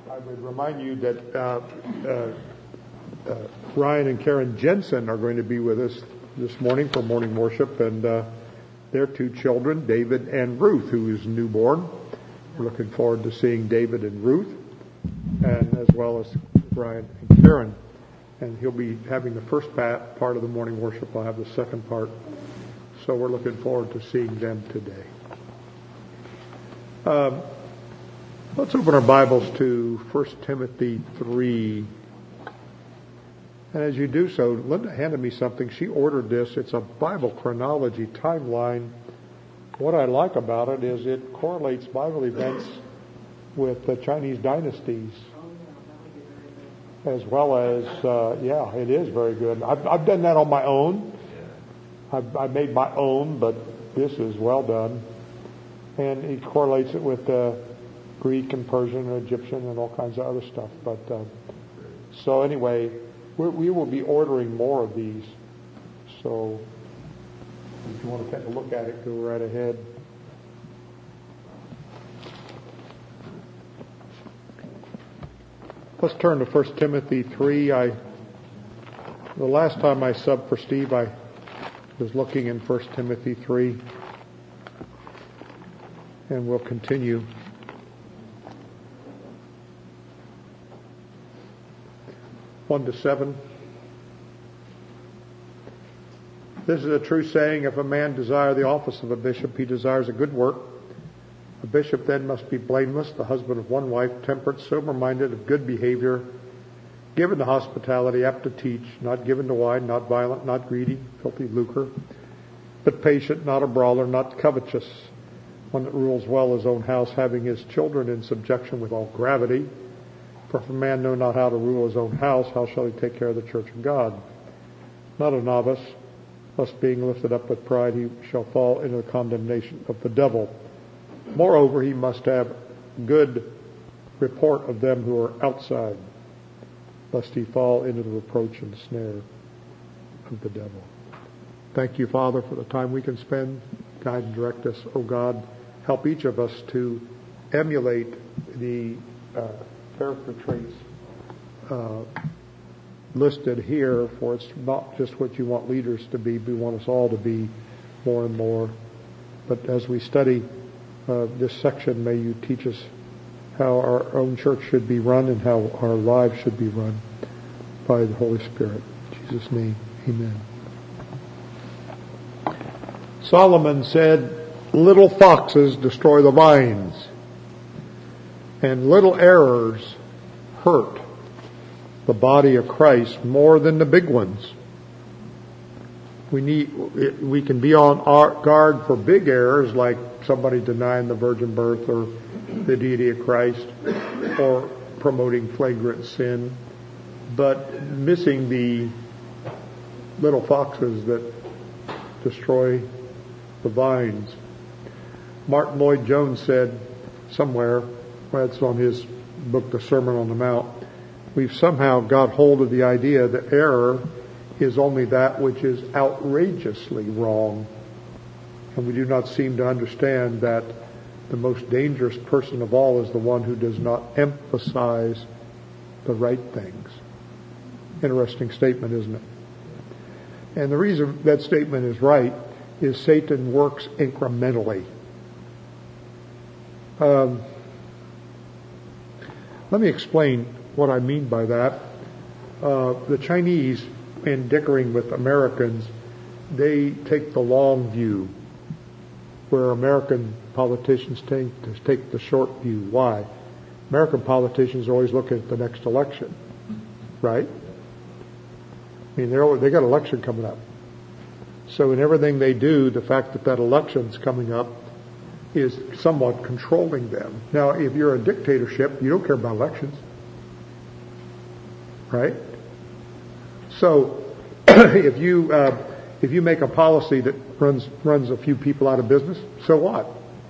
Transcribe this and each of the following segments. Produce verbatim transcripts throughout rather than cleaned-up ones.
I would remind you that uh, uh, uh, Ryan and Karen Jensen are going to be with us this morning for morning worship, and uh, their two children, David and Ruth, who is newborn. We're looking forward to seeing David and Ruth, and as well as Ryan and Karen. And he'll be having the first part of the morning worship. I'll have the second part. So we're looking forward to seeing them today. Um, let's open our Bibles to First Timothy three. And as you do so, Linda handed me something. She ordered this. It's a Bible chronology timeline. What I like about it is it correlates Bible events with the Chinese dynasties, as well as, uh, yeah, it is very good. I've, I've done that on my own. I've, I've made my own, but this is well done. And it correlates it with uh, Greek and Persian and Egyptian and all kinds of other stuff. But uh, so anyway, we're, we will be ordering more of these. So if you want to take a look at it, go right ahead. Let's turn to First Timothy three. I, the last time I subbed for Steve, I was looking in First Timothy three. And we'll continue. One to seven. This is a true saying, if a man desire the office of a bishop, he desires a good work. A bishop then must be blameless, the husband of one wife, temperate, sober-minded, of good behavior, given to hospitality, apt to teach, not given to wine, not violent, not greedy, filthy lucre, but patient, not a brawler, not covetous, one that rules well his own house, having his children in subjection with all gravity. For if a man know not how to rule his own house, how shall he take care of the church of God? Not a novice, lest being lifted up with pride he shall fall into the condemnation of the devil. Moreover, he must have good report of them who are outside, lest he fall into the reproach and snare of the devil. Thank you, Father, for the time we can spend. Guide and direct us, O God. Help each of us to emulate the uh, character traits uh, listed here, for it's not just what you want leaders to be, but you want us all to be more and more. But as we study uh, this section, may you teach us how our own church should be run and how our lives should be run by the Holy Spirit. In Jesus' name, amen. Solomon said, little foxes destroy the vines, and little errors hurt the body of Christ more than the big ones. We need, we can be on our guard for big errors, like somebody denying the virgin birth or the deity of Christ, or promoting flagrant sin, but missing the little foxes that destroy the vines. Martin Lloyd-Jones said somewhere, well, it's on his book, The Sermon on the Mount, we've somehow got hold of the idea that error is only that which is outrageously wrong. And we do not seem to understand that the most dangerous person of all is the one who does not emphasize the right things. Interesting statement, isn't it? And the reason that statement is right is Satan works incrementally. Um, let me explain what I mean by that. Uh, the Chinese, in dickering with Americans, they take the long view, where American politicians take, take the short view. Why? American politicians are always looking at the next election, right? I mean, they're always, they got an election coming up. So in everything they do, the fact that that election's coming up is somewhat controlling them. Now, if you're a dictatorship, you don't care about elections, right? So if you uh, if you make a policy that runs runs a few people out of business, so what?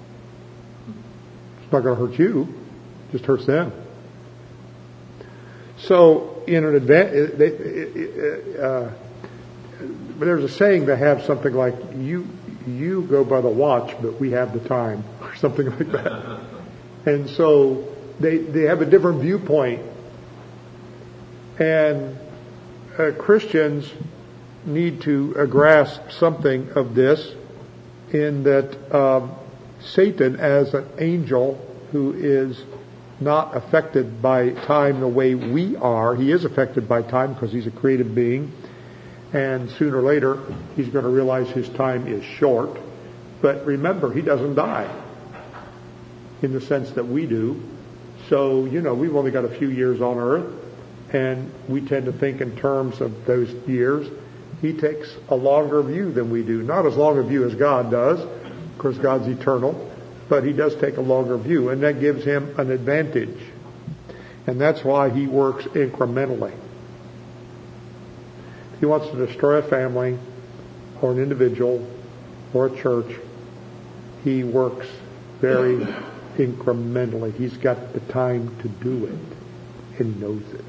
It's not going to hurt you; it just hurts them. So in an advan- they, uh, there's a saying they have something like you. You go by the watch, but we have the time, or something like that. And so they, they have a different viewpoint. And uh, Christians need to uh, grasp something of this, in that um, Satan, as an angel who is not affected by time the way we are, he is affected by time because he's a creative being, and sooner or later he's going to realize his time is short. But remember, he doesn't die in the sense that we do. So, you know, we've only got a few years on earth, and we tend to think in terms of those years. He takes a longer view than we do. Not as long a view as God does. Of course, God's eternal. But he does take a longer view, and that gives him an advantage. And that's why he works incrementally. If he wants to destroy a family or an individual or a church, he works very incrementally. He's got the time to do it, and he knows it.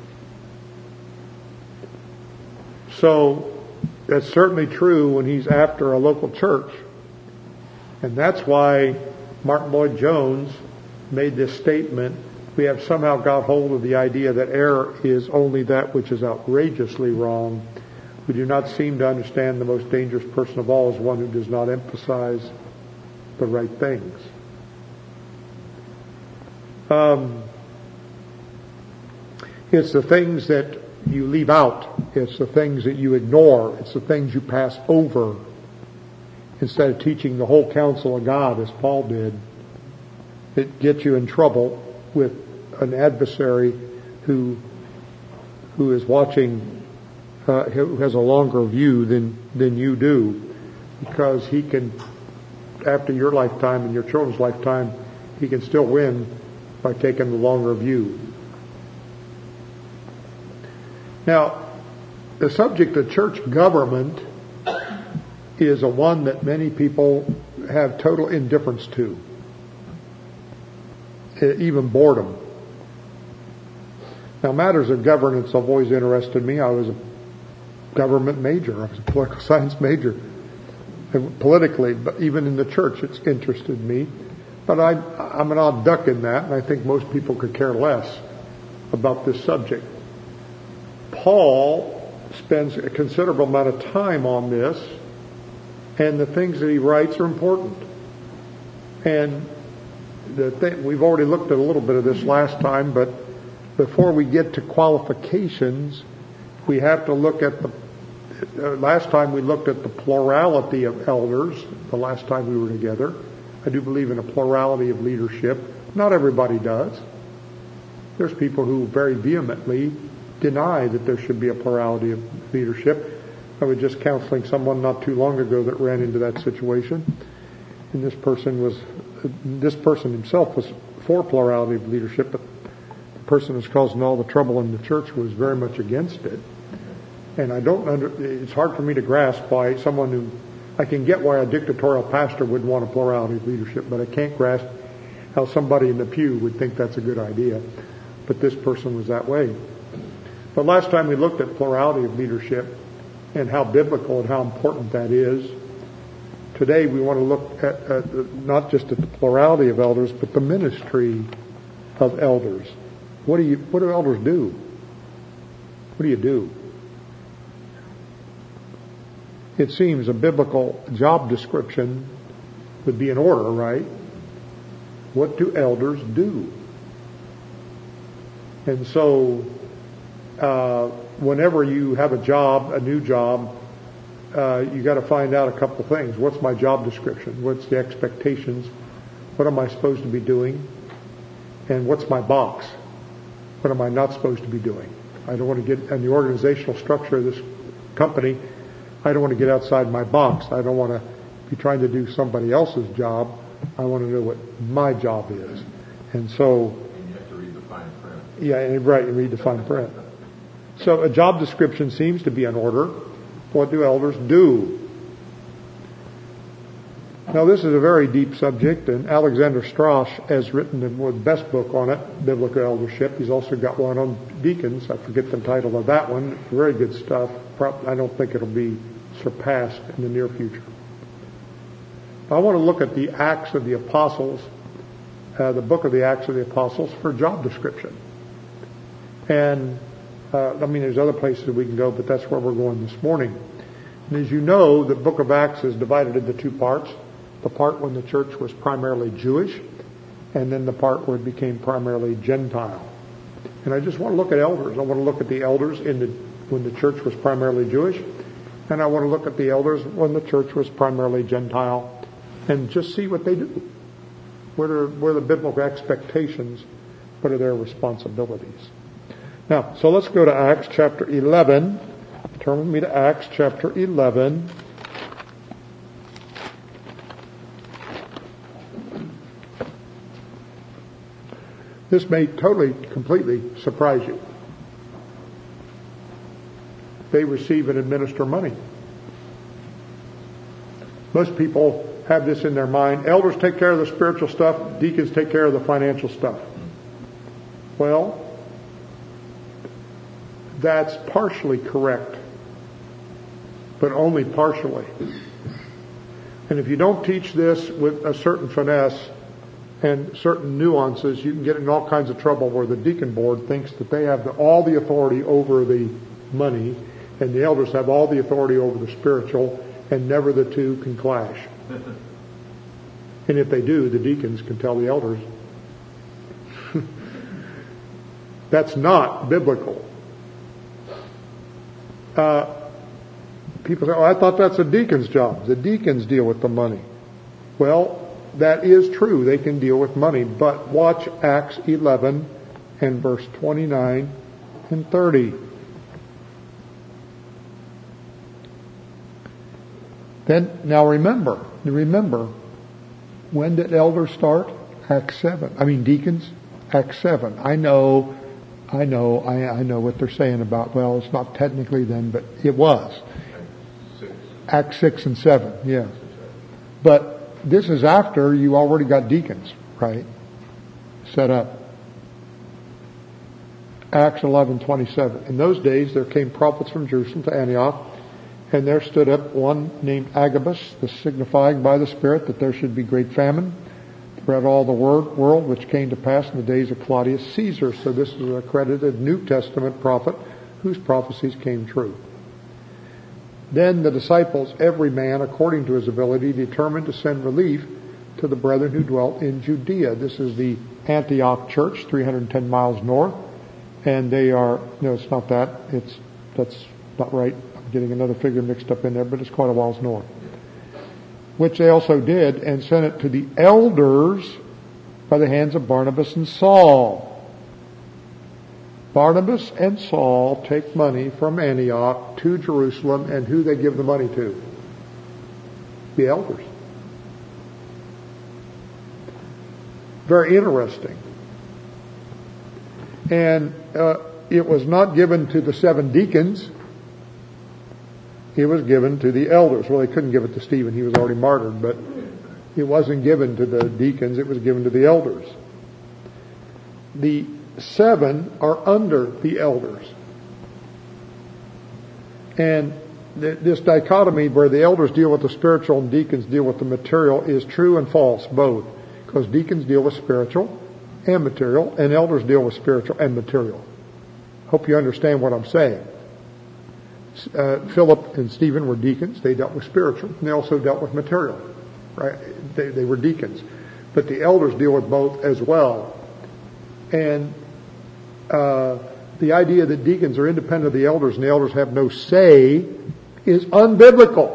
So that's certainly true when he's after a local church. And that's why Martin Lloyd-Jones made this statement: we have somehow got hold of the idea that error is only that which is outrageously wrong. We do not seem to understand the most dangerous person of all is one who does not emphasize the right things. Um, it's the things that you leave out. It's the things that you ignore. It's the things you pass over. Instead of teaching the whole counsel of God, as Paul did, it gets you in trouble with an adversary who who is watching, uh, who has a longer view than than you do, because he can, after your lifetime and your children's lifetime, he can still win by taking the longer view. Now, the subject of church government is a one that many people have total indifference to, even boredom. Now, matters of governance have always interested me. I was a government major. I was a political science major. And politically, but even in the church, it's interested me. But I, I'm an odd duck in that, and I think most people could care less about this subject. Paul spends a considerable amount of time on this, and the things that he writes are important. And the thing, we've already looked at a little bit of this last time, but before we get to qualifications, we have to look at the, uh, last time we looked at the plurality of elders, the last time we were together. I do believe in a plurality of leadership. Not everybody does. There's people who very vehemently deny that there should be a plurality of leadership. I was just counseling someone not too long ago that ran into that situation, and this person was, this person himself was for plurality of leadership, but the person who's causing all the trouble in the church was very much against it. And I don't under, it's hard for me to grasp why someone who, I can get why a dictatorial pastor would want a plurality of leadership, but I can't grasp how somebody in the pew would think that's a good idea. But this person was that way. But last time we looked at plurality of leadership and how biblical and how important that is. Today we want to look at, at not just at the plurality of elders, but the ministry of elders. What do you? What do elders do? What do you do? It seems a biblical job description would be in order, right? What do elders do? And so, uh, whenever you have a job, a new job, uh, you got to find out a couple things. What's my job description? What's the expectations? What am I supposed to be doing? And what's my box? What am I not supposed to be doing? I don't want to get in the organizational structure of this company. I don't want to get outside my box. I don't want to be trying to do somebody else's job. I want to know what my job is. And so, and you have to read the fine print. Yeah, and right, and read the fine print. So a job description seems to be in order. What do elders do? Now, this is a very deep subject, and Alexander Strauss has written the best book on it, Biblical Eldership. He's also got one on deacons. I forget the title of that one. Very good stuff. I don't think it'll be surpassed in the near future. I want to look at the Acts of the Apostles uh, the book of the Acts of the Apostles for job description. And, uh, I mean, there's other places we can go, but that's where we're going this morning. And as you know, the book of Acts is divided into two parts. The part when the church was primarily Jewish, and then the part where it became primarily Gentile. And I just want to look at elders. I want to look at the elders in the when the church was primarily Jewish, and I want to look at the elders when the church was primarily Gentile, and just see what they do. What are, what are the biblical expectations? What are their responsibilities? Now, so let's go to Acts chapter eleven. Turn with me to Acts chapter eleven. This may totally, completely surprise you. They receive and administer money. Most people have this in their mind. Elders take care of the spiritual stuff. Deacons take care of the financial stuff. Well, that's partially correct, but only partially. And if you don't teach this with a certain finesse and certain nuances, you can get in all kinds of trouble where the deacon board thinks that they have the, all the authority over the money, and the elders have all the authority over the spiritual, and never the two can clash. And if they do, the deacons can tell the elders. That's not biblical. Uh, people say, oh, I thought that's a deacon's job. The deacons deal with the money. Well, that is true. They can deal with money. But watch Acts eleven and verse twenty-nine and thirty. Then, now remember, remember, when did elders start? Acts seven. I mean, deacons? Acts seven. I know, I know, I, I know what they're saying about, well, it's not technically then, but it was. Six. Acts six and seven, yeah. But this is after you already got deacons, right? Set up. Acts eleven twenty-seven. In those days there came prophets from Jerusalem to Antioch, and there stood up one named Agabus, the signifying by the Spirit that there should be great famine throughout all the world, which came to pass in the days of Claudius Caesar. So this is an accredited New Testament prophet whose prophecies came true. Then the disciples, every man according to his ability, determined to send relief to the brethren who dwelt in Judea. This is the Antioch church, three hundred ten miles north. And they are, no, it's not that. It's, that's not right. I'm getting another figure mixed up in there, but it's quite a whiles north. Which they also did, and sent it to the elders by the hands of Barnabas and Saul. Barnabas and Saul take money from Antioch to Jerusalem, and who they give the money to? The elders. Very interesting. And uh, it was not given to the seven deacons. It was given to the elders. Well, they couldn't give it to Stephen. He was already martyred, but it wasn't given to the deacons. It was given to the elders. The seven are under the elders. And th- this dichotomy where the elders deal with the spiritual and deacons deal with the material is true and false, both. Because deacons deal with spiritual and material, and elders deal with spiritual and material. Hope you understand what I'm saying. Uh, Philip and Stephen were deacons. They dealt with spiritual, and they also dealt with material. Right? They, they were deacons. But the elders deal with both as well. And uh, the idea that deacons are independent of the elders and the elders have no say is unbiblical.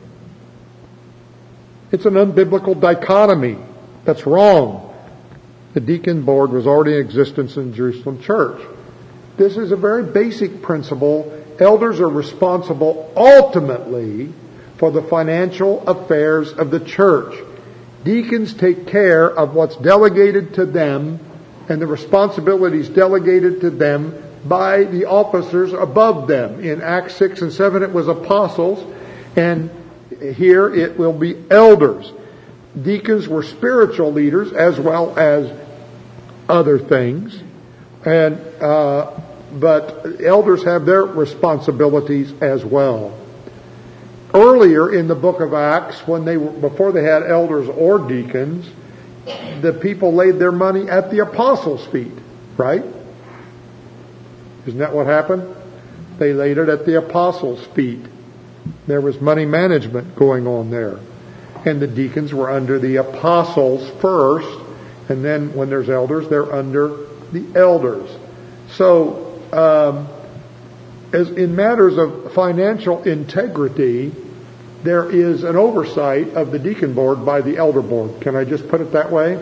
It's an unbiblical dichotomy. That's wrong. The deacon board was already in existence in Jerusalem church. This is a very basic principle. Elders are responsible ultimately for the financial affairs of the church. Deacons take care of what's delegated to them and the responsibilities delegated to them by the officers above them. In Acts six and seven it was apostles, and here it will be elders. Deacons were spiritual leaders as well as other things, and uh, but elders have their responsibilities as well. Earlier in the book of Acts, when they were, before they had elders or deacons, the people laid their money at the apostles' feet, right? Isn't that what happened? They laid it at the apostles' feet. There was money management going on there. And the deacons were under the apostles first, and then when there's elders, they're under the elders. So, um, as in matters of financial integrity, there is an oversight of the deacon board by the elder board. Can I just put it that way?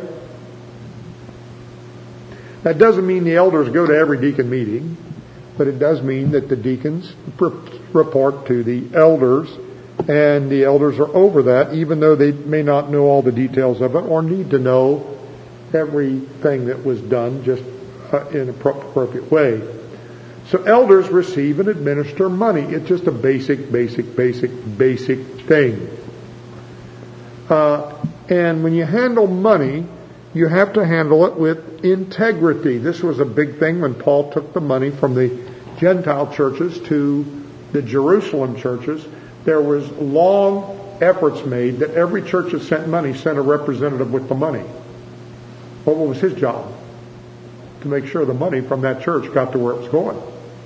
That doesn't mean the elders go to every deacon meeting, but it does mean that the deacons report to the elders, and the elders are over that, even though they may not know all the details of it or need to know everything that was done just uh, in an appropriate way. So elders receive and administer money. It's just a basic, basic, basic, basic thing. Uh, and when you handle money, you have to handle it with integrity. This was a big thing when Paul took the money from the Gentile churches to the Jerusalem churches. There was long efforts made that every church that sent money sent a representative with the money. Well, what was his job? To make sure the money from that church got to where it was going.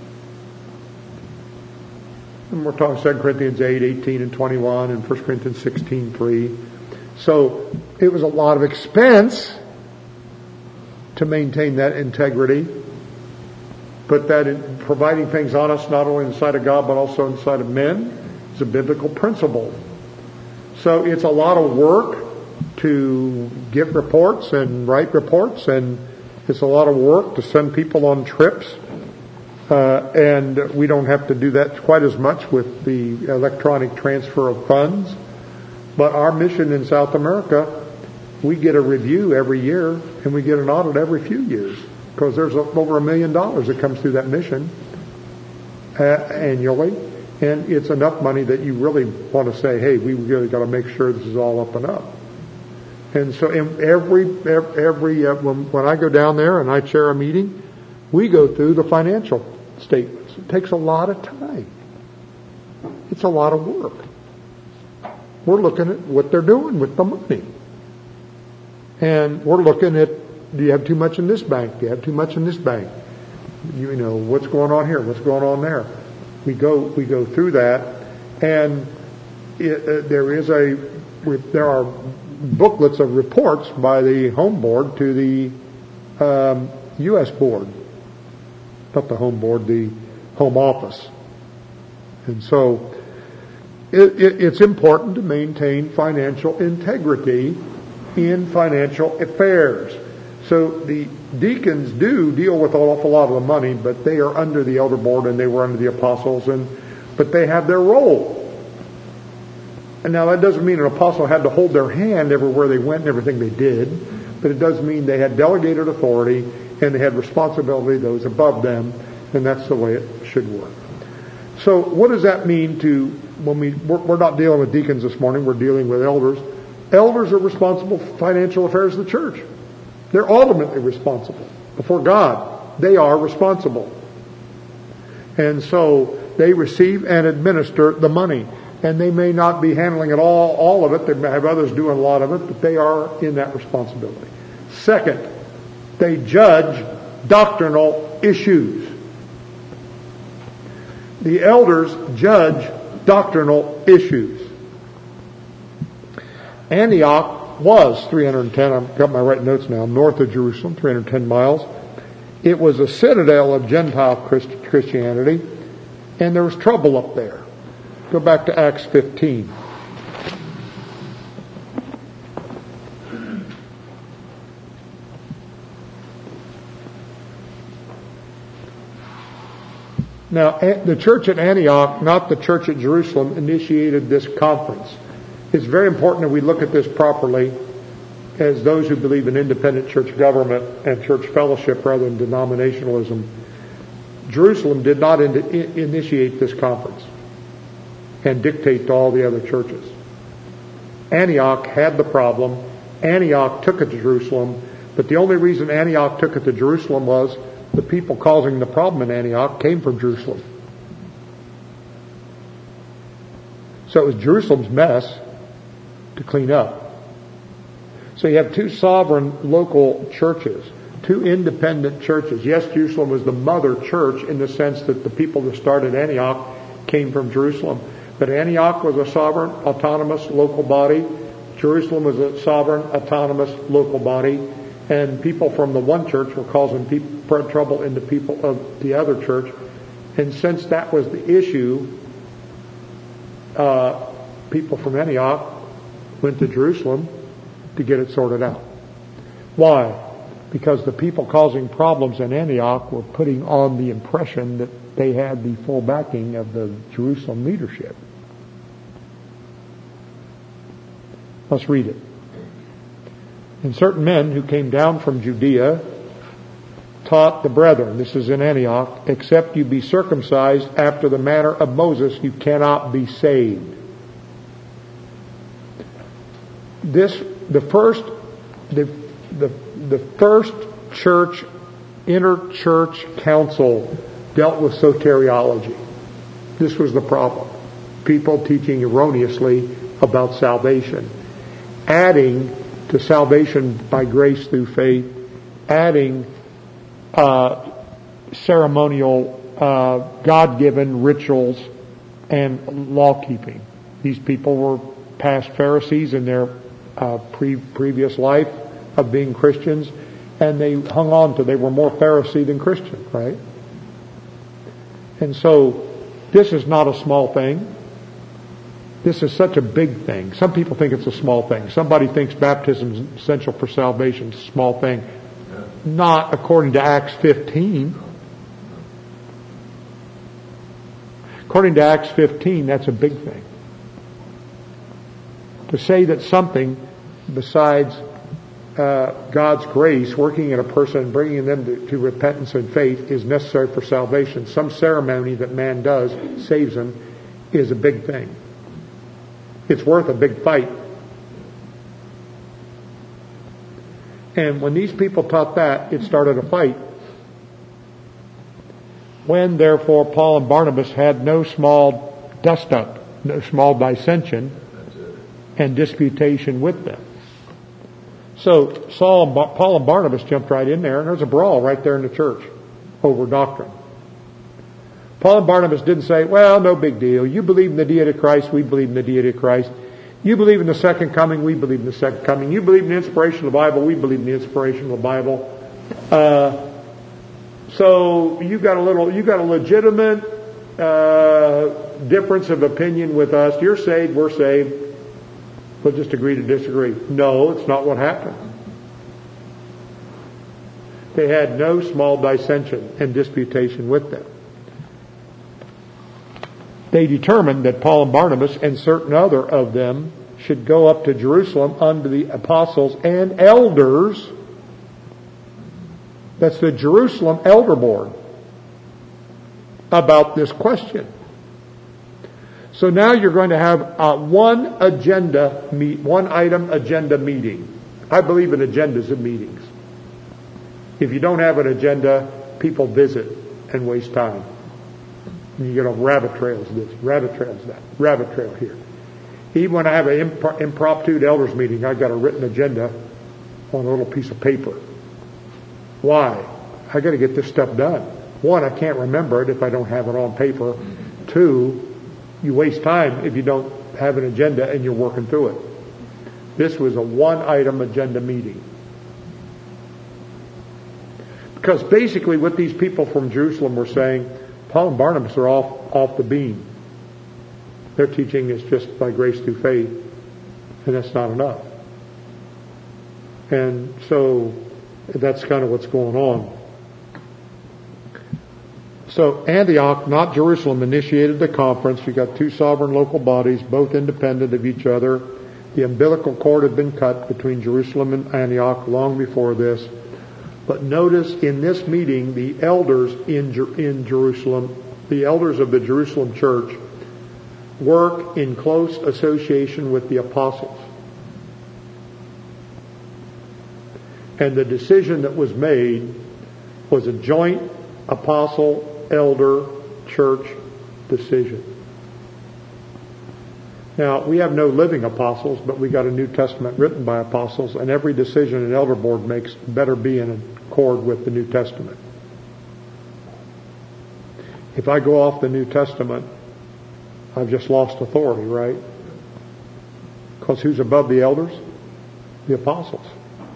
And we're talking Second Corinthians eight, eighteen and twenty-one, and First Corinthians sixteen, three. So it was a lot of expense to maintain that integrity, but that in providing things honest not only in the sight of God but also in the sight of men is a biblical principle. So it's a lot of work to get reports and write reports, and it's a lot of work to send people on trips. Uh, and we don't have to do that quite as much with the electronic transfer of funds. But our mission in South America, we get a review every year, and we get an audit every few years, because there's over a million dollars that comes through that mission uh, annually, and it's enough money that you really want to say, hey, we really got to make sure this is all up and up. And so in every every uh, when, when I go down there and I chair a meeting, we go through the financial statements. It takes a lot of time. It's a lot of work. We're looking at what they're doing with the money. And we're looking at, do you have too much in this bank? Do you have too much in this bank? You know, what's going on here? What's going on there? We go we go through that, and it, uh, there is a there are booklets of reports by the home board to the um, U S board. Not the home board, the home office. And so it, it, it's important to maintain financial integrity in financial affairs. So the deacons do deal with an awful lot of the money, but they are under the elder board and they were under the apostles, and but they have their role. And now that doesn't mean an apostle had to hold their hand everywhere they went and everything they did, but it does mean they had delegated authority and they had responsibility those above them, and that's the way it should work. So what does that mean to, when we, we're, we're not dealing with deacons this morning, we're dealing with elders. Elders are responsible for financial affairs of the church. They're ultimately responsible. Before God, they are responsible. And so they receive and administer the money. And they may not be handling it all, all of it. They may have others doing a lot of it, but they are in that responsibility. Second, they judge doctrinal issues. The elders judge doctrinal issues. Antioch was three hundred ten, I've got my right notes now, north of Jerusalem, three hundred ten miles. It was a citadel of Gentile Christ- Christianity, and there was trouble up there. Go back to Acts fifteen. Now, the church at Antioch, not the church at Jerusalem, initiated this conference. It's very important that we look at this properly as those who believe in independent church government and church fellowship rather than denominationalism. Jerusalem did not in- initiate this conference and dictate to all the other churches. Antioch had the problem. Antioch took it to Jerusalem, but the only reason Antioch took it to Jerusalem was the people causing the problem in Antioch came from Jerusalem. So it was Jerusalem's mess to clean up. So you have two sovereign local churches, two independent churches. Yes, Jerusalem was the mother church in the sense that the people that started Antioch came from Jerusalem. But Antioch was a sovereign, autonomous local body. Jerusalem was a sovereign, autonomous local body. And people from the one church were causing people, trouble in the people of the other church. And since that was the issue, uh, people from Antioch went to Jerusalem to get it sorted out. Why? Because the people causing problems in Antioch were putting on the impression that they had the full backing of the Jerusalem leadership. Let's read it. And certain men who came down from Judea taught the brethren, this is in Antioch, except you be circumcised after the manner of Moses, you cannot be saved. This, the first, the, the, the first church, inter-church council dealt with soteriology. This was the problem. People teaching erroneously about salvation. Adding to salvation by grace through faith, adding uh, ceremonial, uh, God-given rituals and law-keeping. These people were past Pharisees in their uh, pre- previous life of being Christians, and they hung on to, they were more Pharisee than Christian, right? And so, this is not a small thing. This is such a big thing. Some people think it's a small thing. Somebody thinks baptism is essential for salvation. It's a small thing. Not according to Acts fifteen. According to Acts fifteen, that's a big thing. To say that something besides uh, God's grace working in a person and bringing them to, to repentance and faith is necessary for salvation, some ceremony that man does saves them, is a big thing. It's worth a big fight. And when these people taught that, it started a fight. When, therefore, Paul and Barnabas had no small dust-up, no small dissension and disputation with them. So Saul and ba- Paul and Barnabas jumped right in there, and there's a brawl right there in the church over doctrine. Paul and Barnabas didn't say, well, no big deal. You believe in the deity of Christ, we believe in the deity of Christ. You believe in the second coming, we believe in the second coming. You believe in the inspiration of the Bible, we believe in the inspiration of the Bible. Uh, so you got a little, you got a legitimate uh, difference of opinion with us. You're saved, we're saved. We'll just agree to disagree. No, it's not what happened. They had no small dissension and disputation with them. They determined that Paul and Barnabas and certain other of them should go up to Jerusalem under the apostles and elders. That's the Jerusalem Elder Board about this question. So now you're going to have uh, one agenda meet, one item agenda meeting. I believe in agendas of meetings. If you don't have an agenda, people visit and waste time. And you get on rabbit trails this, rabbit trails that, rabbit trail here. Even when I have an imp- impromptu elders meeting, I've got a written agenda on a little piece of paper. Why? I got to get this stuff done. One, I can't remember it if I don't have it on paper. Two, you waste time if you don't have an agenda and you're working through it. This was a one-item agenda meeting. Because basically what these people from Jerusalem were saying, Paul and Barnabas are off, off the beam. Their teaching is just by grace through faith, and that's not enough. And so that's kind of what's going on. So Antioch, not Jerusalem, initiated the conference. You got two sovereign local bodies, both independent of each other. The umbilical cord had been cut between Jerusalem and Antioch long before this. But notice in this meeting, the elders in Jer- in Jerusalem, the elders of the Jerusalem church, work in close association with the apostles. And the decision that was made was a joint apostle, elder, church decision. Now, we have no living apostles, but we got a New Testament written by apostles, and every decision an elder board makes better be in accord with the New Testament. If I go off the New Testament, I've just lost authority, right? Because who's above the elders? The apostles.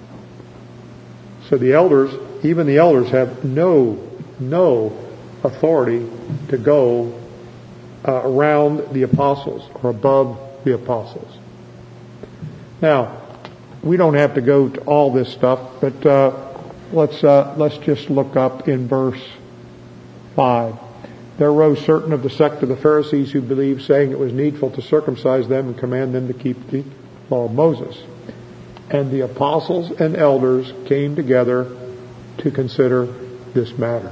So the elders, even the elders, have no, no authority to go uh, around the apostles or above the apostles. Now, we don't have to go to all this stuff, but uh, let's uh, let's just look up in verse five. There arose certain of the sect of the Pharisees who believed, saying it was needful to circumcise them and command them to keep the law of Moses. And the apostles and elders came together to consider this matter.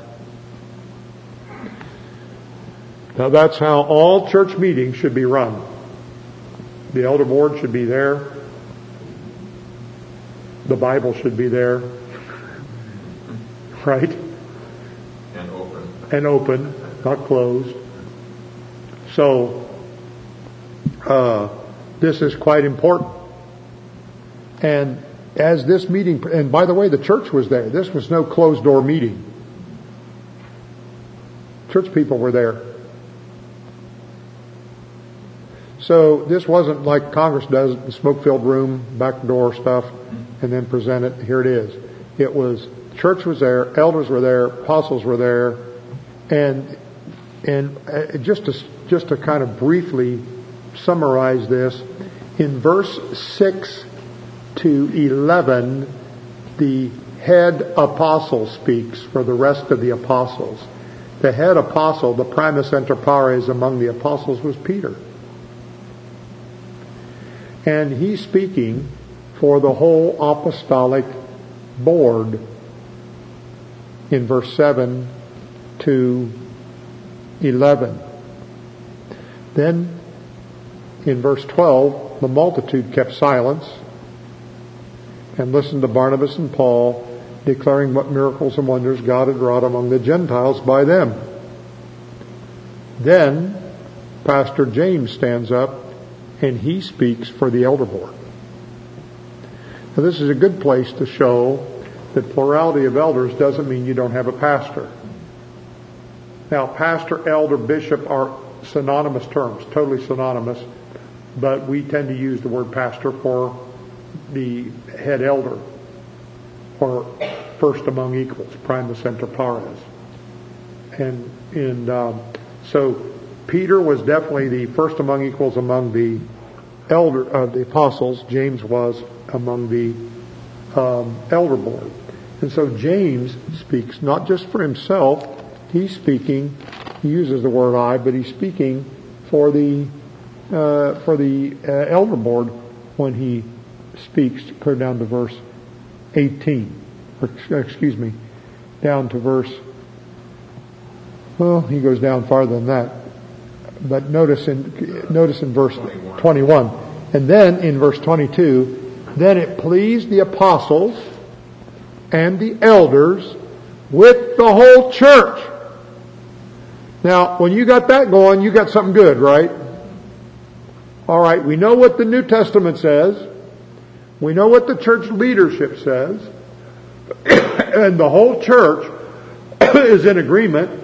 Now that's how all church meetings should be run. The elder board should be there. The Bible should be there. Right? And open. And open, not closed. So, uh, this is quite important. And as this meeting, and by the way, the church was there. This was no closed door meeting. Church people were there. So this wasn't like Congress does, the smoke-filled room, back door stuff, and then present it. Here it is. It was, church was there, elders were there, apostles were there, and and just to just to kind of briefly summarize this, in verse six to eleven, the head apostle speaks for the rest of the apostles. The head apostle, the primus inter pares among the apostles, was Peter. And he's speaking for the whole apostolic board in verse seven to eleven. Then in verse twelve, the multitude kept silence and listened to Barnabas and Paul, declaring what miracles and wonders God had wrought among the Gentiles by them. Then Pastor James stands up and he speaks for the elder board. Now this is a good place to show that plurality of elders doesn't mean you don't have a pastor. Now, pastor, elder, bishop are synonymous terms, totally synonymous, but we tend to use the word pastor for the head elder, or first among equals, primus inter pares. And, and um, so Peter was definitely the first among equals among the elder, uh, the apostles. James was among the um, elder board. And so James speaks not just for himself, he's speaking, he uses the word I, but he's speaking for the uh, for the uh, elder board when he speaks. Go down to verse eighteen, or excuse me, down to verse, well, he goes down farther than that. But notice in notice in verse twenty-one. And then in verse twenty-two, then it pleased the apostles and the elders with the whole church. Now, when you got that going, you got something good, right? All right, we know what the New Testament says. We know what the church leadership says. And the whole church is in agreement.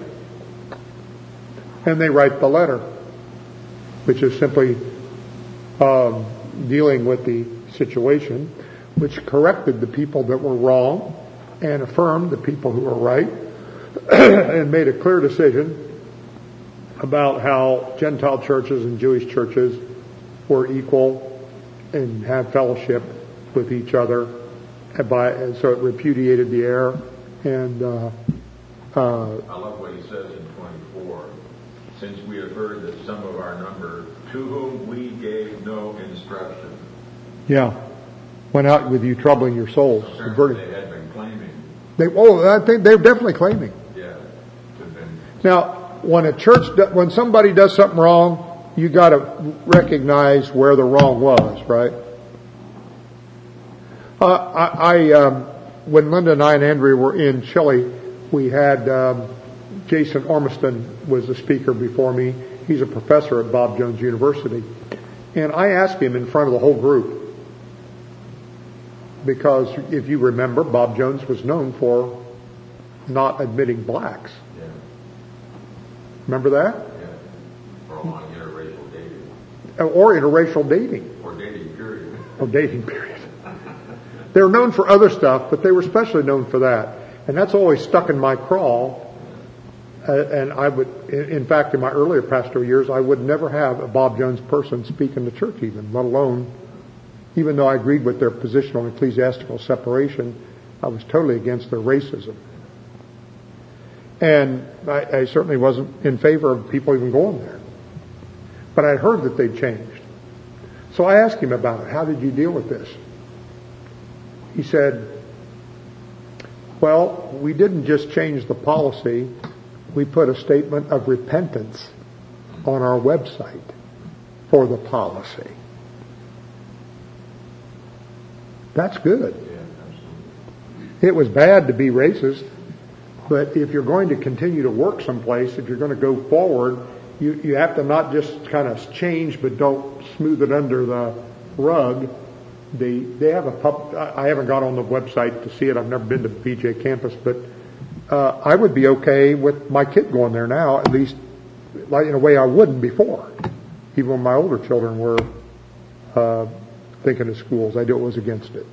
And they write the letter, which is simply um, dealing with the situation, which corrected the people that were wrong and affirmed the people who were right, and made a clear decision about how Gentile churches and Jewish churches were equal and had fellowship with each other. And, by, and so it repudiated the error. And uh, uh, I love what he says in twenty-four. Since we have heard that some of our number, to whom we gave no instruction. Yeah. Went out with you troubling your souls. Apparently they had been claiming. They, oh, I think they're definitely claiming. Yeah. Been. Now, when a church, when somebody does something wrong, you got to recognize where the wrong was, right? Uh, I, I um, when Linda and I and Andrea were in Chile, we had um, Jason Ormiston was the speaker before me. He's a professor at Bob Jones University, And I asked him in front of the whole group, because if you remember, Bob Jones was known for not admitting blacks. Yeah. Remember that? Yeah. Or on interracial dating. Or interracial dating. Or dating period. Or dating period. They were known for other stuff, but they were especially known for that. And that's always stuck in my craw. Uh, and I would, in, in fact, in my earlier pastoral years, I would never have a Bob Jones person speak in the church even, let alone, even though I agreed with their position on ecclesiastical separation, I was totally against their racism. And I, I certainly wasn't in favor of people even going there. But I heard that they'd changed. So I asked him about it. How did you deal with this? He said, well, we didn't just change the policy. We put a statement of repentance on our website for the policy. That's good. Yeah, absolutely. It was bad to be racist, but if you're going to continue to work someplace, if you're going to go forward, you, you have to not just kind of change, but don't smooth it under the rug. They they have a pub. I haven't got on the website to see it. I've never been to B J campus, but uh, I would be okay with my kid going there now, at least like in a way I wouldn't before. Even when my older children were uh, thinking of schools, I was against it.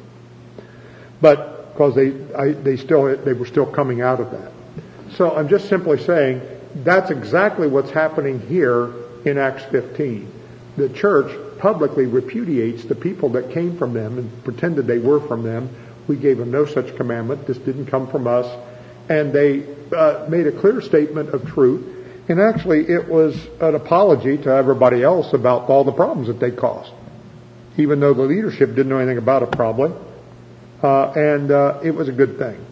But because they I, they still they were still coming out of that. So I'm just simply saying that's exactly what's happening here in Acts fifteen. The church publicly repudiates the people that came from them and pretended they were from them. We gave them no such commandment. This didn't come from us. And they uh, made a clear statement of truth. And actually, it was an apology to everybody else about all the problems that they caused, even though the leadership didn't know anything about it probably. Uh, and uh, it was a good thing.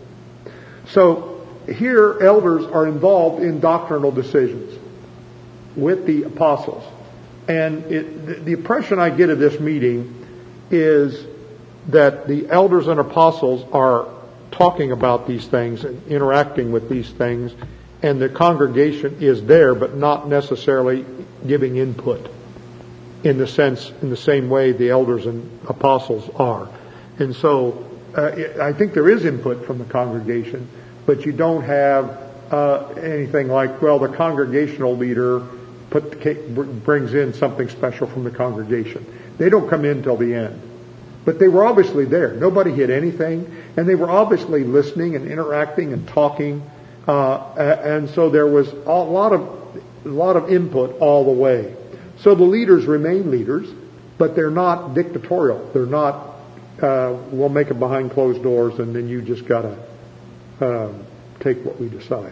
So here, elders are involved in doctrinal decisions with the apostles. And it, the impression I get of this meeting is that the elders and apostles are talking about these things and interacting with these things, and the congregation is there, but not necessarily giving input in the sense, in the same way the elders and apostles are. And so uh, it, I think there is input from the congregation, but you don't have uh, anything like, well, the congregational leader put the cake, brings in something special from the congregation. They don't come in till the end. But they were obviously there. Nobody hid anything. And they were obviously listening and interacting and talking. Uh, and so there was a lot of, a lot of input all the way. So the leaders remain leaders, but they're not dictatorial. They're not, uh, we'll make it behind closed doors and then you just gotta uh, take what we decide.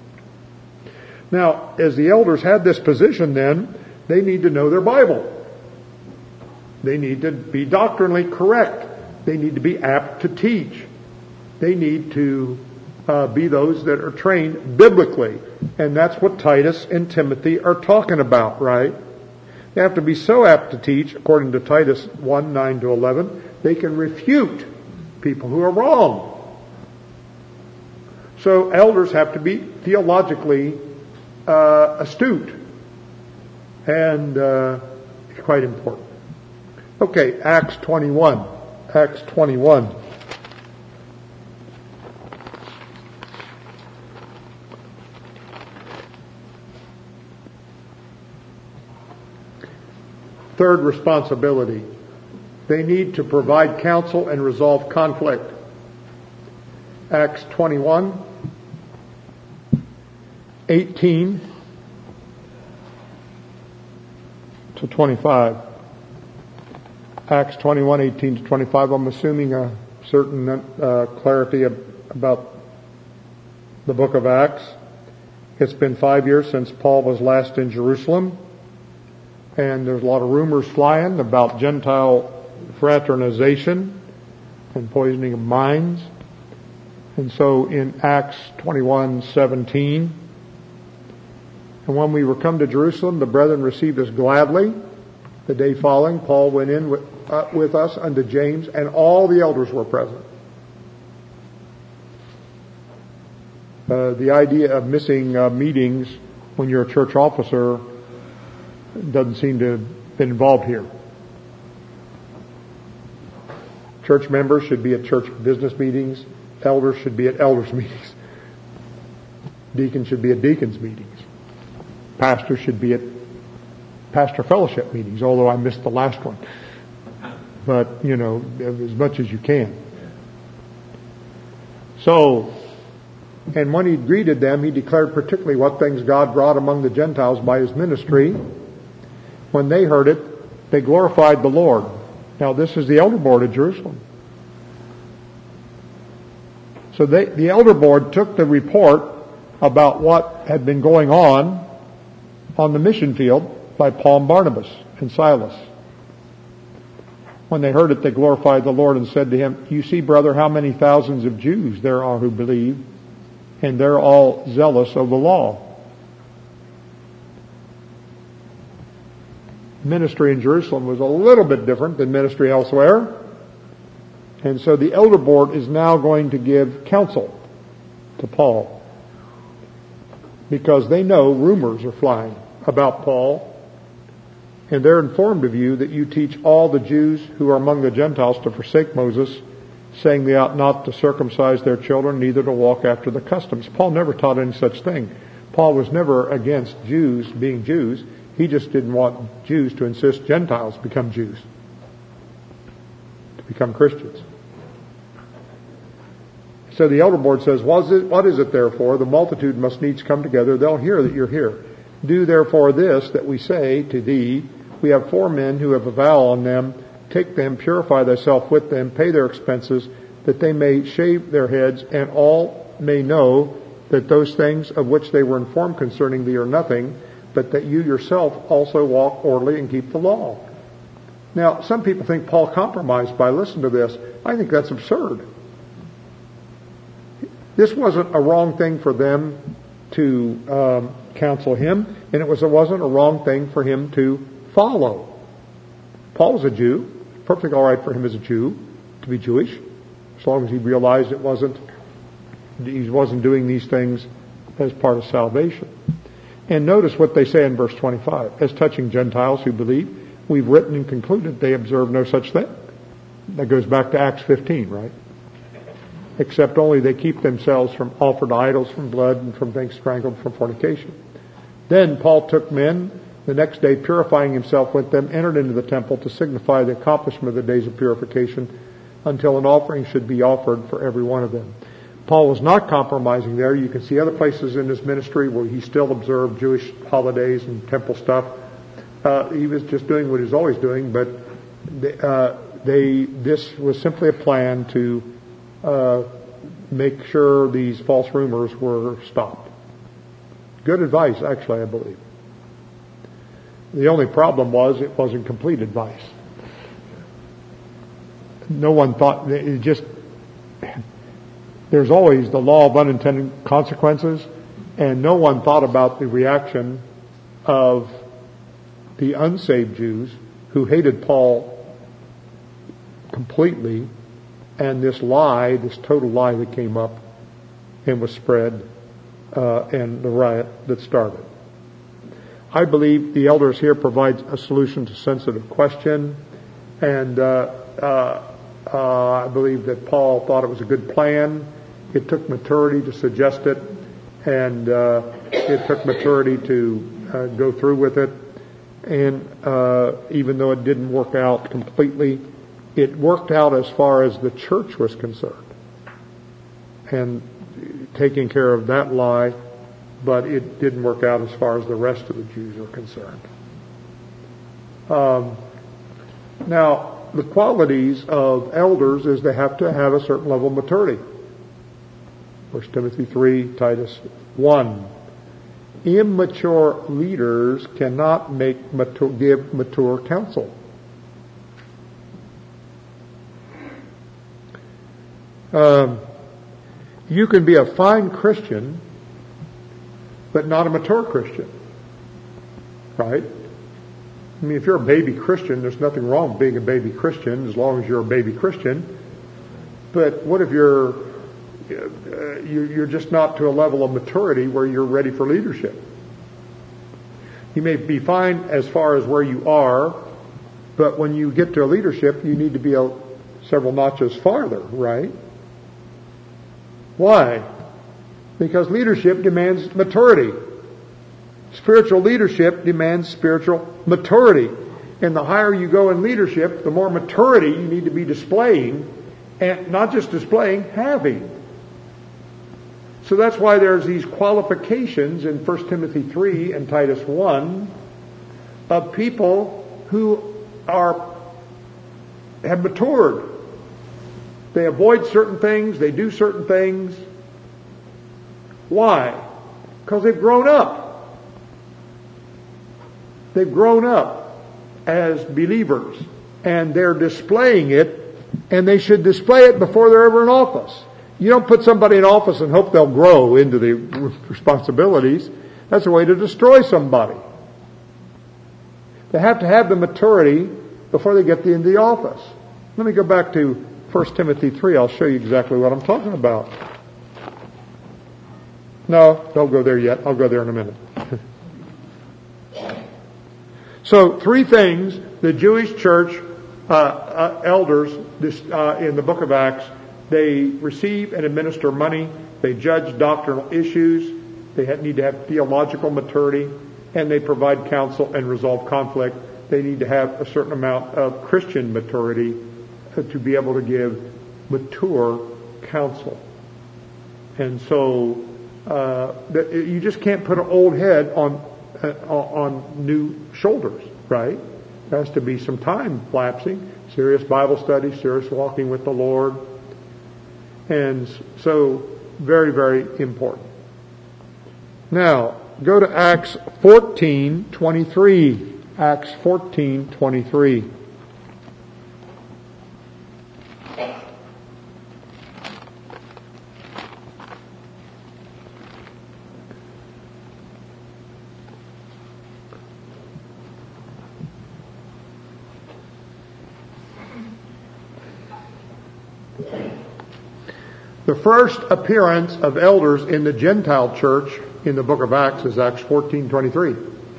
Now, as the elders had this position then, they need to know their Bible. They need to be doctrinally correct. They need to be apt to teach. They need to uh, be those that are trained biblically. And that's what Titus and Timothy are talking about, right? They have to be so apt to teach, according to Titus one, nine to eleven, they can refute people who are wrong. So elders have to be theologically Uh, astute and uh, quite important. Okay, Acts twenty-one. Acts twenty-one. Third responsibility. They need to provide counsel and resolve conflict. Acts twenty-one. eighteen to twenty-five. Acts twenty-one, eighteen to twenty-five. I'm assuming a certain uh, clarity about the book of Acts. It's been five years since Paul was last in Jerusalem. And there's a lot of rumors flying about Gentile fraternization and poisoning of minds. And so in Acts twenty-one, seventeen, and when we were come to Jerusalem, the brethren received us gladly. The day following, Paul went in with, uh, with us unto James, and all the elders were present. Uh, the idea of missing uh, meetings when you're a church officer doesn't seem to have been involved here. Church members should be at church business meetings. Elders should be at elders' meetings. Deacons should be at deacons' meetings. Pastors should be at pastor fellowship meetings, although I missed the last one. But, you know, as much as you can. So, and when he greeted them, he declared particularly what things God wrought among the Gentiles by his ministry. When they heard it, they glorified the Lord. Now, this is the elder board of Jerusalem. So they, the elder board took the report about what had been going on on the mission field by Paul and Barnabas and Silas. When they heard it, they glorified the Lord and said to him, "You see, brother, how many thousands of Jews there are who believe, and they're all zealous of the law." Ministry in Jerusalem was a little bit different than ministry elsewhere. And so the elder board is now going to give counsel to Paul, because they know rumors are flying about Paul, and they're informed of you that you teach all the Jews who are among the Gentiles to forsake Moses, saying they ought not to circumcise their children, neither to walk after the customs. Paul never taught any such thing. Paul was never against Jews being Jews. He just didn't want Jews to insist Gentiles become Jews, to become Christians. So the elder board says, what is it, what is it therefore? The multitude must needs come together. They'll hear that you're here. Do therefore this, that we say to thee, we have four men who have a vow on them. Take them, purify thyself with them, pay their expenses, that they may shave their heads, and all may know that those things of which they were informed concerning thee are nothing, but that you yourself also walk orderly and keep the law. Now, some people think Paul compromised by listening to this. I think that's absurd. This wasn't a wrong thing for them to um, counsel him, and it was it wasn't a wrong thing for him to follow. Paul was a Jew. Perfectly all right for him as a Jew to be Jewish, as long as he realized it wasn't he wasn't doing these things as part of salvation. And notice what they say in verse twenty-five. As touching Gentiles who believe, we've written and concluded they observe no such thing. That goes back to Acts fifteen, right? Except only they keep themselves from offered idols, from blood, and from things strangled, from fornication. Then Paul took men, the next day purifying himself with them, entered into the temple to signify the accomplishment of the days of purification, until an offering should be offered for every one of them. Paul was not compromising there. You can see other places in his ministry where he still observed Jewish holidays and temple stuff. Uh, he was just doing what he's always doing, but they, uh, they this was simply a plan to Uh, make sure these false rumors were stopped. Good advice, actually, I believe. The only problem was it wasn't complete advice. No one thought, it just, there's always the law of unintended consequences, and no one thought about the reaction of the unsaved Jews who hated Paul completely, and this lie, this total lie that came up and was spread, uh, and the riot that started. I believe the elders here provide a solution to sensitive question, and uh, uh, uh, I believe that Paul thought it was a good plan. It took maturity to suggest it, and uh, it took maturity to uh, go through with it. And uh, even though it didn't work out completely, it worked out as far as the church was concerned, and taking care of that lie, but it didn't work out as far as the rest of the Jews are concerned. Um, now, the qualities of elders is they have to have a certain level of maturity. First Timothy three, Titus one. Immature leaders cannot make mature, give mature counsel. Um, you can be a fine Christian, but not a mature Christian, right? I mean, if you're a baby Christian, there's nothing wrong with being a baby Christian as long as you're a baby Christian. But what if you're uh, you're just not to a level of maturity where you're ready for leadership? You may be fine as far as where you are, but when you get to a leadership, you need to be a several notches farther, right? Why? Because leadership demands maturity. Spiritual leadership demands spiritual maturity. And the higher you go in leadership, the more maturity you need to be displaying, and not just displaying, having. So that's why there's these qualifications in First Timothy three and Titus one of people who are have matured. They avoid certain things, they do certain things. Why? Because they've grown up. They've grown up as believers, and they're displaying it, and they should display it before they're ever in office. You don't put somebody in office and hope they'll grow into the responsibilities. That's a way to destroy somebody. They have to have the maturity before they get into the office. Let me go back to First Timothy three. I'll show you exactly what I'm talking about. No, don't go there yet. I'll go there in a minute. So, three things the Jewish church uh, uh, elders this, uh, in the book of Acts, they receive and administer money, they judge doctrinal issues, they have, need to have theological maturity, and they provide counsel and resolve conflict. They need to have a certain amount of Christian maturity to be able to give mature counsel. And so uh, you just can't put an old head on uh, on new shoulders, right? There has to be some time lapsing, serious Bible study, serious walking with the Lord. And so very, very important. Now, go to Acts fourteen twenty-three. Acts fourteen twenty-three. The first appearance of elders in the Gentile church in the book of Acts is Acts fourteen twenty-three.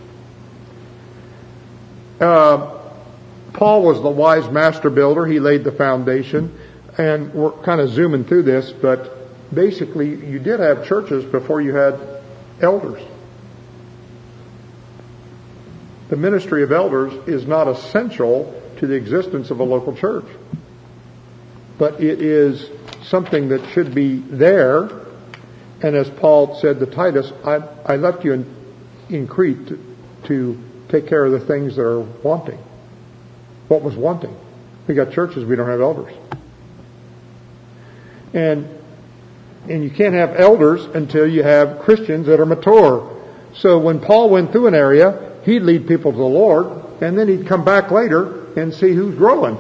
Uh, Paul was the wise master builder. He laid the foundation. And we're kind of zooming through this, but basically you did have churches before you had elders. The ministry of elders is not essential to the existence of a local church. But it is something that should be there. And as Paul said to Titus, I, I left you in, in Crete to, to take care of the things that are wanting. What was wanting? We got churches, we don't have elders. And and you can't have elders until you have Christians that are mature. So when Paul went through an area, he'd lead people to the Lord, and then he'd come back later and see who's growing.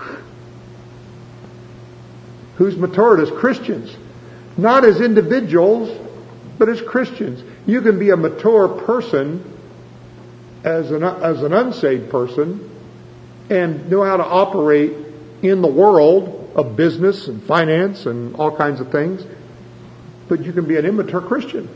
Who's matured as Christians. Not as individuals, but as Christians. You can be a mature person as an, as an unsaved person and know how to operate in the world of business and finance and all kinds of things. But you can be an immature Christian.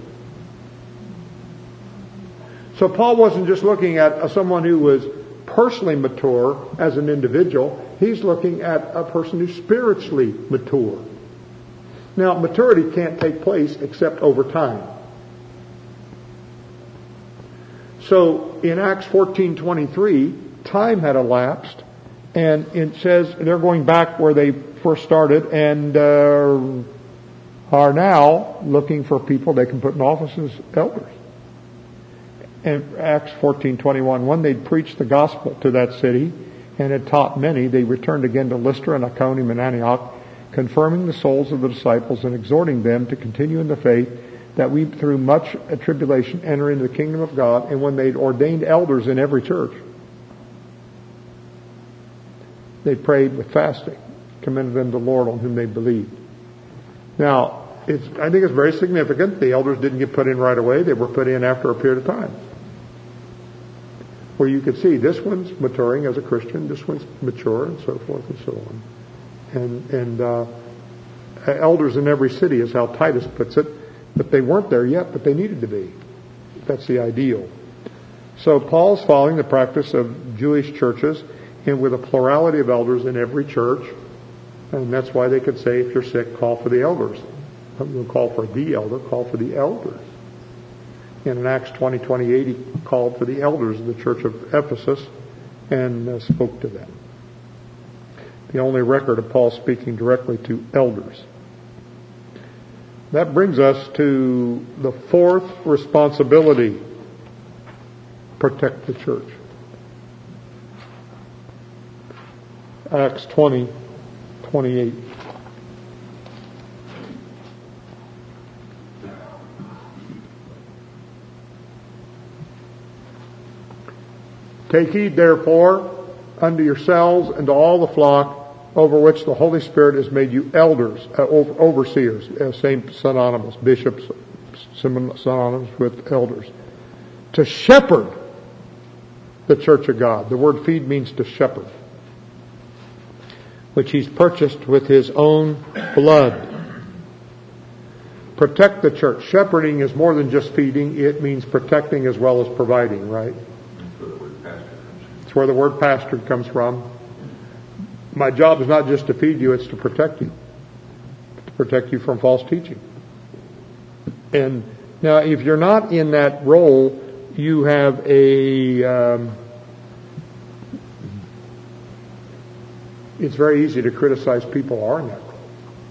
So Paul wasn't just looking at someone who was personally mature as an individual. He's looking at a person who's spiritually mature. Now, maturity can't take place except over time. So, in Acts fourteen twenty-three, time had elapsed, and it says they're going back where they first started, and uh, are now looking for people they can put in office as elders. In Acts fourteen twenty-one, when they'd preached the gospel to that city and had taught many, they returned again to Lystra and Iconium and Antioch, confirming the souls of the disciples and exhorting them to continue in the faith, that we through much tribulation enter into the kingdom of God. And when they'd ordained elders in every church, they prayed with fasting, commended them to the Lord on whom they believed. Now, it's, I think it's very significant. The elders didn't get put in right away. They were put in after a period of time, where you could see this one's maturing as a Christian, this one's mature, and so forth and so on. And, and uh, elders in every city is how Titus puts it, but they weren't there yet, but they needed to be. That's the ideal. So Paul's following the practice of Jewish churches, and with a plurality of elders in every church, And that's why they could say, if you're sick, call for the elders. Don't call for the elder, call for the elders. And in Acts twenty, twenty-eight, he called for the elders of the church of Ephesus and uh, spoke to them. The only record of Paul speaking directly to elders. That brings us to the fourth responsibility: protect the church. Acts twenty, twenty-eight. Take heed, therefore, unto yourselves and to all the flock over which the Holy Spirit has made you elders, uh, over, overseers, uh, same synonymous, bishops, synonymous with elders, to shepherd the church of God. The word feed means to shepherd, which he's purchased with his own blood. Protect the church. Shepherding is more than just feeding. It means protecting as well as providing, right? That's where the word pastor comes from. My job is not just to feed you, it's to protect you. To protect you from false teaching. And now, if you're not in that role, you have a... Um, it's very easy to criticize people who are in that role.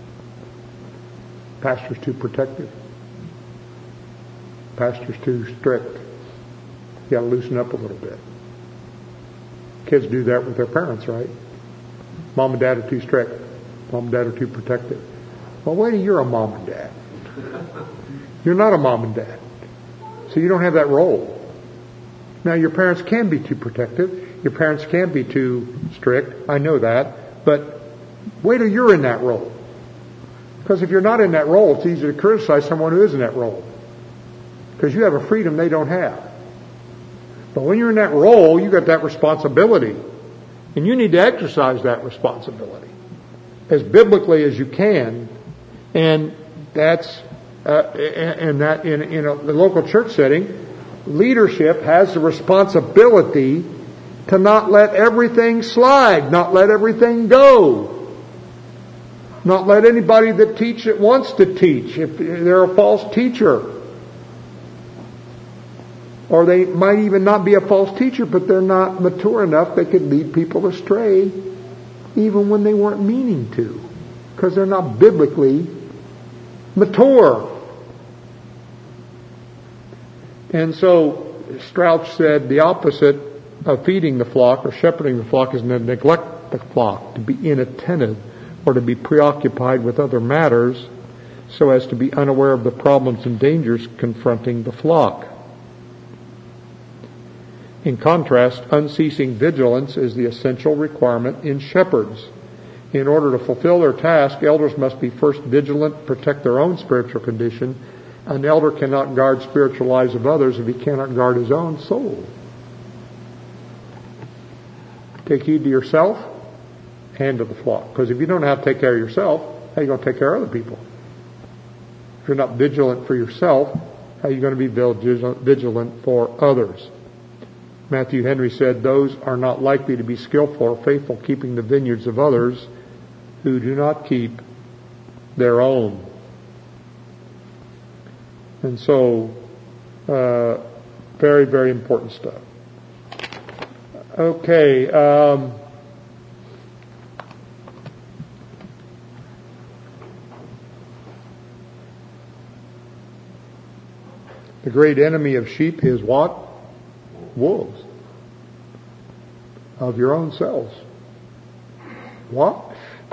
Pastor's too protective. Pastor's too strict. You got to loosen up a little bit. Kids do that with their parents, right? Mom and dad are too strict. Mom and dad are too protective. Well, wait till you're a mom and dad. You're not a mom and dad. So you don't have that role. Now, your parents can be too protective. Your parents can be too strict. I know that. But wait till you're in that role. Because if you're not in that role, it's easy to criticize someone who is in that role. Because you have a freedom they don't have. But when you're in that role, you got that responsibility. And you need to exercise that responsibility as biblically as you can. And that's, uh, and that in, in a the local church setting, leadership has the responsibility to not let everything slide, not let everything go. Not let anybody that teach that wants to teach, if they're a false teacher. Or they might even not be a false teacher, but they're not mature enough. They could lead people astray even when they weren't meaning to, because they're not biblically mature. And so Strauch said the opposite of feeding the flock or shepherding the flock is to neglect the flock, to be inattentive, or to be preoccupied with other matters so as to be unaware of the problems and dangers confronting the flock. In contrast, unceasing vigilance is the essential requirement in shepherds. In order to fulfill their task, elders must be first vigilant, protect their own spiritual condition. An elder cannot guard spiritual lives of others if he cannot guard his own soul. Take heed to yourself and to the flock. Because if you don't know how to take care of yourself, how are you going to take care of other people? If you're not vigilant for yourself, how are you going to be vigilant for others? Matthew Henry said, those are not likely to be skillful or faithful keeping the vineyards of others who do not keep their own. And so, uh, very, very important stuff. Okay. Um, the great enemy of sheep is what? Wolves. Of your own selves. What?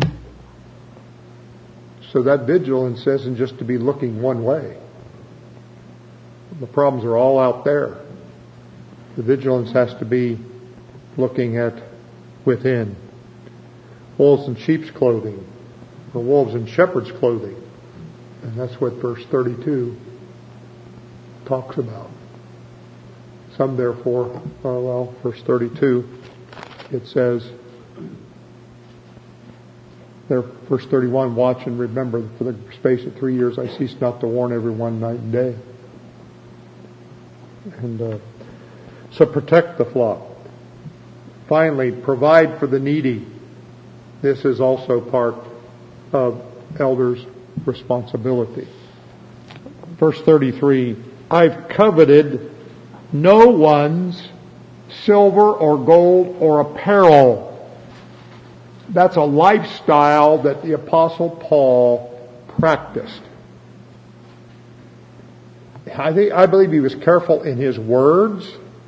So that vigilance isn't just to be looking one way. The problems are all out there. The vigilance has to be looking at within. Wolves in sheep's clothing, or wolves in shepherd's clothing. And that's what verse thirty-two talks about. Some therefore, oh well, verse thirty-two, it says, there, verse thirty-one, watch and remember for the space of three years I ceased not to warn everyone night and day. And uh, so protect the flock. Finally, provide for the needy. This is also part of elders' responsibility. Verse thirty-three, I've coveted no one's silver or gold or apparel. That's a lifestyle that the Apostle Paul practiced. I think, I believe he was careful in his words.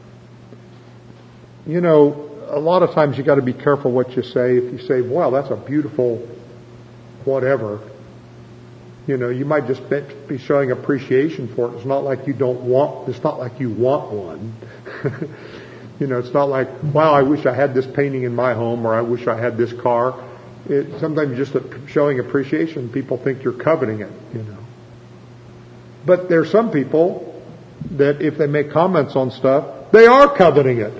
You know, a lot of times you got to be careful what you say. If you say, "Wow, that's a beautiful whatever," you know, you might just be showing appreciation for it. It's not like you don't want. It's not like you want one. You know, it's not like, "Wow, I wish I had this painting in my home," or "I wish I had this car." It, sometimes just showing appreciation, people think you're coveting it. You know. But there's some people that if they make comments on stuff, they are coveting it.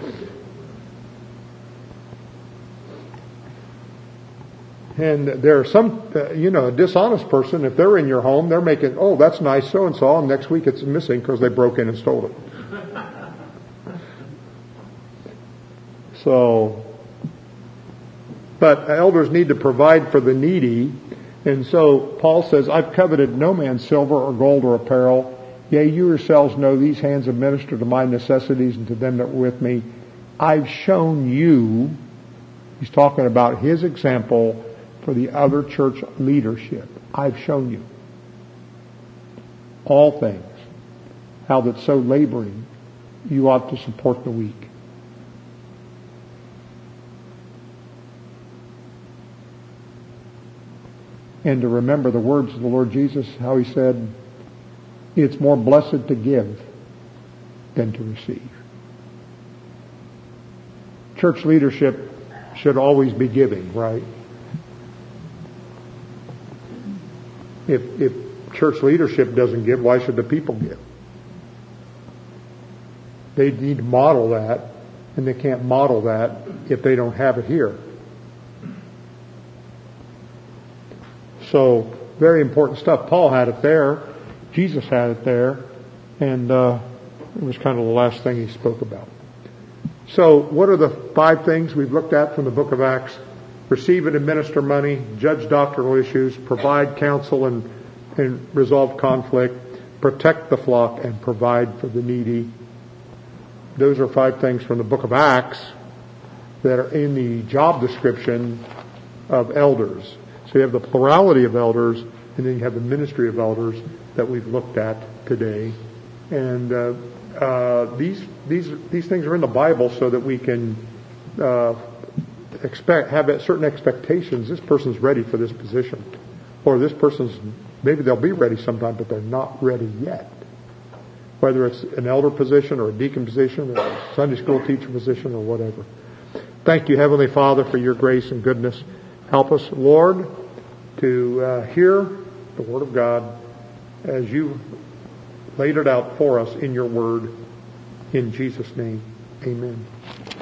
And there are some, uh, you know, a dishonest person, if they're in your home, they're making, "Oh, that's nice, so-and-so," and next week it's missing because they broke in and stole it. So, but elders need to provide for the needy. And so Paul says, I've coveted no man's silver or gold or apparel. Yea, you yourselves know these hands have ministered to my necessities and to them that were with me. I've shown you, he's talking about his example for the other church leadership. I've shown you all things, how that so laboring you ought to support the weak. And to remember the words of the Lord Jesus, how he said, it's more blessed to give than to receive. Church leadership should always be giving, right? If, if church leadership doesn't give, why should the people give? They need to model that, and they can't model that if they don't have it here. So, very important stuff. Paul had it there. Jesus had it there. And uh, it was kind of the last thing he spoke about. So, what are the five things we've looked at from the book of Acts? Receive and administer money, judge doctrinal issues, provide counsel and, and resolve conflict, protect the flock, and provide for the needy. Those are five things from the book of Acts that are in the job description of elders. So you have the plurality of elders, and then you have the ministry of elders that we've looked at today. And uh, uh, these these these things are in the Bible so that we can uh, expect have certain expectations. This person's ready for this position, or this person's maybe they'll be ready sometime, but they're not ready yet. Whether it's an elder position or a deacon position or a Sunday school teacher position or whatever. Thank you, Heavenly Father, for your grace and goodness. Help us, Lord, to uh, hear the Word of God as you laid it out for us in your Word. In Jesus' name, amen.